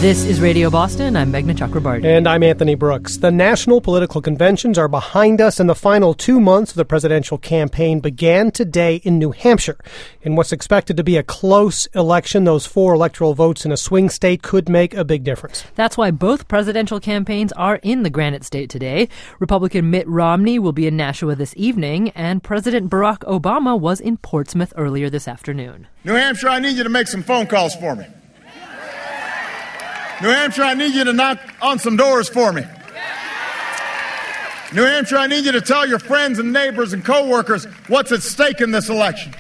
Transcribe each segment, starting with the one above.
This is Radio Boston. I'm Meghna Chakrabarty. And I'm Anthony Brooks. The national political conventions are behind us, and the final 2 months of the presidential campaign began today in New Hampshire. In what's expected to be a close election, those 4 electoral votes in a swing state could make a big difference. That's why both presidential campaigns are in the Granite State today. Republican Mitt Romney will be in Nashua this evening, and President Barack Obama was in Portsmouth earlier this afternoon. New Hampshire, I need you to make some phone calls for me. New Hampshire, I need you to knock on some doors for me. New Hampshire, I need you to tell your friends and neighbors and co-workers what's at stake in this election.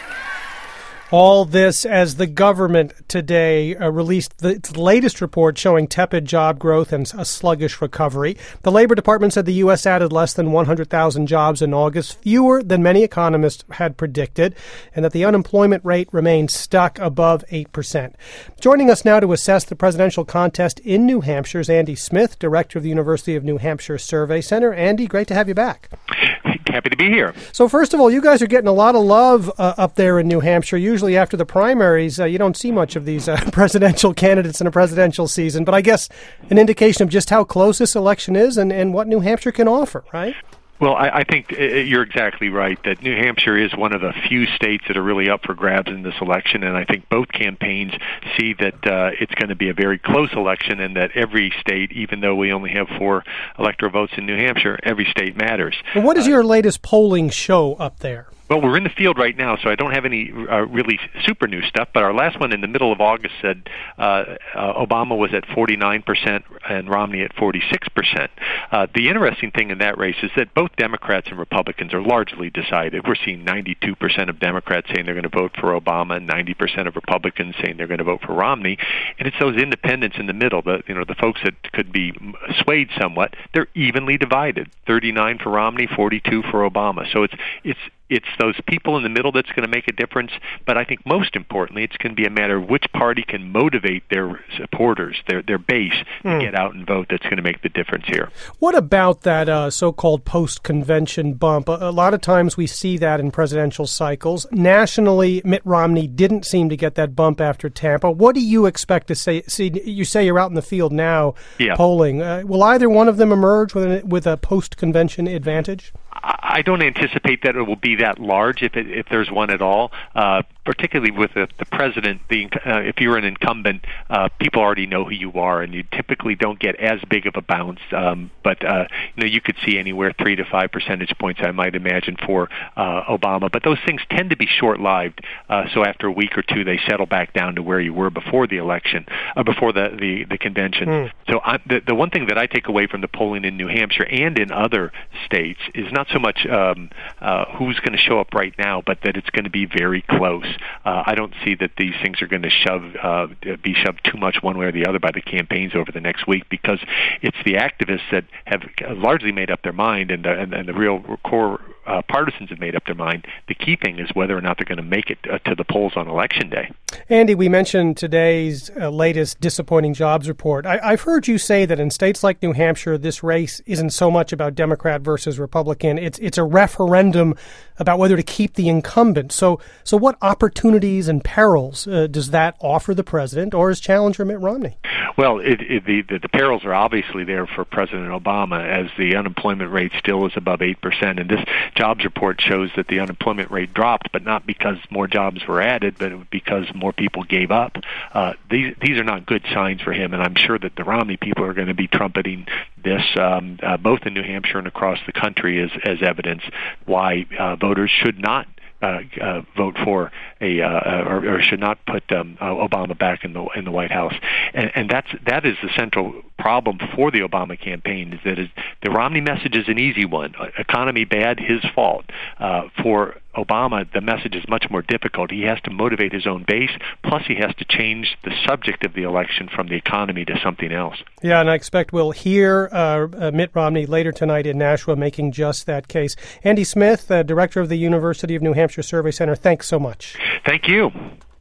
All this as the government today released its latest report showing tepid job growth and a sluggish recovery. The Labor Department said the U.S. added less than 100,000 jobs in August, fewer than many economists had predicted, and that the unemployment rate remained stuck above 8%. Joining us now to assess the presidential contest in New Hampshire is Andy Smith, director of the University of New Hampshire Survey Center. Andy, great to have you back. Happy to be here. So first of all, you guys are getting a lot of love up there in New Hampshire. Usually after the primaries, you don't see much of these presidential candidates in a presidential season. But I guess an indication of just how close this election is and what New Hampshire can offer, right? Well, I think you're exactly right that New Hampshire is one of the few states that are really up for grabs in this election, and I think both campaigns see that it's going to be a very close election and that every state, even though we only have 4 electoral votes in New Hampshire, every state matters. And what does your latest polling show up there? Well, we're in the field right now, so I don't have any really super new stuff, but our last one in the middle of August said Obama was at 49% and Romney at 46%. The interesting thing in that race is that both Democrats and Republicans are largely decided. We're seeing 92% of Democrats saying they're going to vote for Obama and 90% of Republicans saying they're going to vote for Romney. And it's those independents in the middle, the folks that could be swayed somewhat, they're evenly divided. 39 for Romney, 42 for Obama. So it's those people in the middle that's going to make a difference, but I think most importantly, it's going to be a matter of which party can motivate their supporters, their base, to get out and vote that's going to make the difference here. What about that so-called post-convention bump? A lot of times we see that in presidential cycles. Nationally, Mitt Romney didn't seem to get that bump after Tampa. What do you expect to see? You say you're out in the field now polling. Will either one of them emerge with a post-convention advantage? I don't anticipate that it will be that large if there's one at all, particularly with the president. If you're an incumbent, people already know who you are, and you typically don't get as big of a bounce. But you could see anywhere 3 to 5 percentage points, I might imagine, for Obama. But those things tend to be short-lived. So after a week or two, they settle back down to where you were before the election, before the convention. So the one thing that I take away from the polling in New Hampshire and in other states is not so much who's going to show up right now, but that it's going to be very close. I don't see that these things are going to be shoved too much one way or the other by the campaigns over the next week, because it's the activists that have largely made up their mind, and the real core partisans have made up their mind. The key thing is whether or not they're going to make it to the polls on Election Day. Andy, we mentioned today's latest disappointing jobs report. I've heard you say that in states like New Hampshire, this race isn't so much about Democrat versus Republican. It's a referendum about whether to keep the incumbent. So what opportunities and perils does that offer the president or his challenger Mitt Romney? Well, the perils are obviously there for President Obama, as the unemployment rate still is above 8%. And this jobs report shows that the unemployment rate dropped, but not because more jobs were added, but because more people gave up. These are not good signs for him, and I'm sure that the Romney people are going to be trumpeting this both in New Hampshire and across the country as evidence why voters should not vote for or should not put Obama back in the White House, and that is the central problem for the Obama campaign. Is that the Romney message is an easy one: economy bad, his fault. For Obama, the message is much more difficult. He has to motivate his own base, plus he has to change the subject of the election from the economy to something else. Yeah, and I expect we'll hear Mitt Romney later tonight in Nashua making just that case. Andy Smith, director of the University of New Hampshire Survey Center, thanks so much. Thank you.